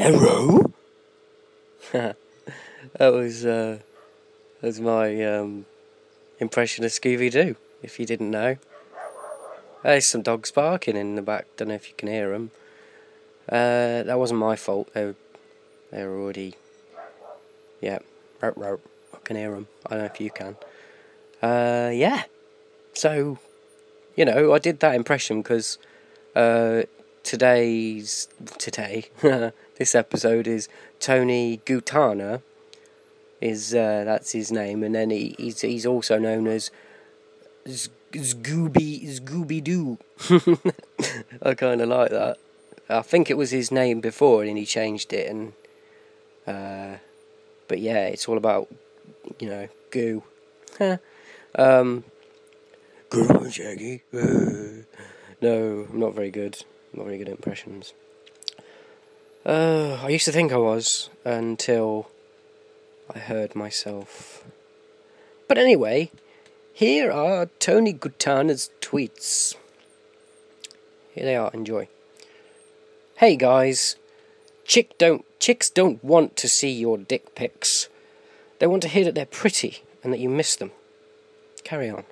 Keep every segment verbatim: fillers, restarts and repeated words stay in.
Hello? that was, uh, that was my, um, impression of Scooby-Doo, if you didn't know. There's some dogs barking in the back, don't know if you can hear them. Uh, that wasn't my fault, they were, they were already, yeah, rope, rope. I can hear them, I don't know if you can. Uh, yeah, so, you know, I did that impression because, uh, today's, today, this episode is Tony Gutana, is, uh, that's his name, and then he, he's, he's also known as Z- Scooby, Scooby-Doo. I kind of like that. I think it was his name before, and he changed it, and, uh, but yeah, it's all about, you know, goo. um, good one, Shaggy. No, I'm not very good. I'm not very good at impressions. Uh, I used to think I was, until I heard myself. But anyway, here are Tony Gutana's tweets. Here they are, enjoy. Hey guys, chick don't chicks don't want to see your dick pics. They want to hear that they're pretty and that you miss them. Carry on.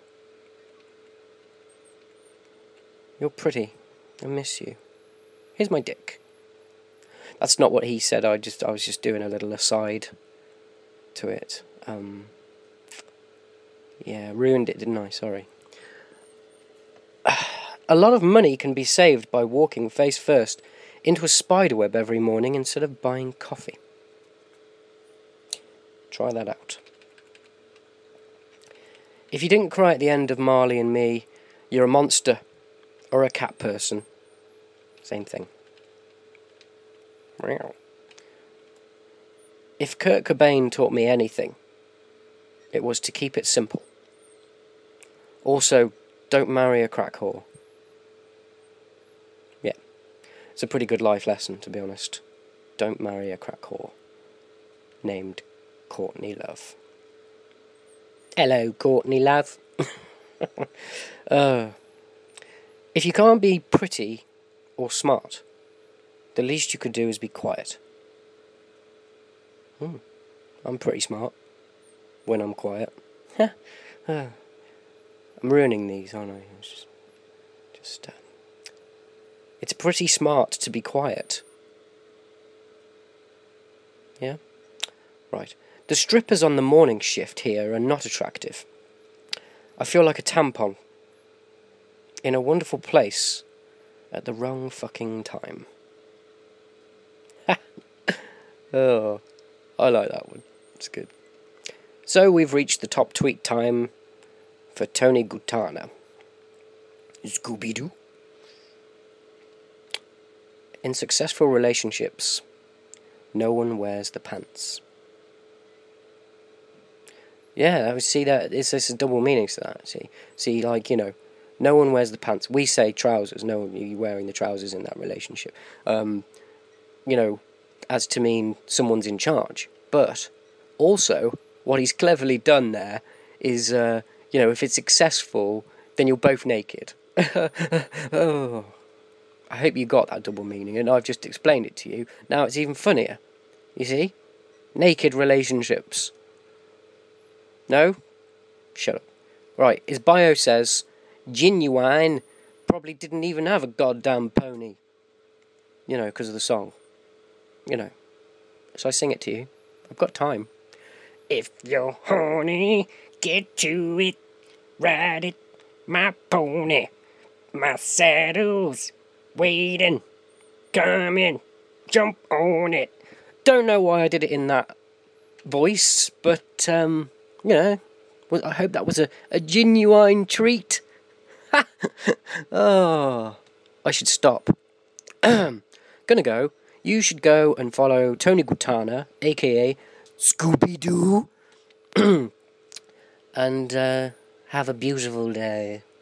You're pretty. I miss you. Here's my dick. That's not what he said. I just I was just doing a little aside to it. Um, yeah, ruined it, didn't I? Sorry. A lot of money can be saved by walking face first into a spiderweb every morning instead of buying coffee. Try that out. If you didn't cry at the end of Marley and Me, you're a monster or a cat person. Same thing. If Kurt Cobain taught me anything, it was to keep it simple. Also, don't marry a crack whore. Yeah, it's a pretty good life lesson, to be honest. Don't marry a crack whore named Courtney Love. Hello, Courtney Love. uh, if you can't be pretty or smart, the least you could do is be quiet. Hmm. I'm pretty smart when I'm quiet. uh, I'm ruining these, aren't I? It's just, just uh, it's pretty smart to be quiet. Yeah? Right. The strippers on the morning shift here are not attractive. I feel like a tampon in a wonderful place at the wrong fucking time. Oh, I like that one. It's good. So we've reached the top tweet time for Tony Gutana. Scooby-Doo. In successful relationships, no one wears the pants. Yeah, I would see that. It's, it's a double meaning to that. See, see, like, you know, no one wears the pants. We say trousers. No one, you're wearing the trousers in that relationship. Um, you know, as to mean someone's in charge. But also, what he's cleverly done there is, uh, you know, if it's successful, then you're both naked. Oh, I hope you got that double meaning, and I've just explained it to you. Now it's even funnier. You see? Naked relationships. No? Shut up. Right, his bio says, Genuine probably didn't even have a goddamn pony. You know, because of the song. You know. So I sing it to you. I've got time. If you're horny, get to it. Ride it, my pony. My saddle's waiting. Come in, jump on it. Don't know why I did it in that voice, but, um, you know, I hope that was a, a genuine treat. Oh, I should stop. Gonna go. You should go and follow Tony Gutana, aka Scooby-Doo, and uh, have a beautiful day.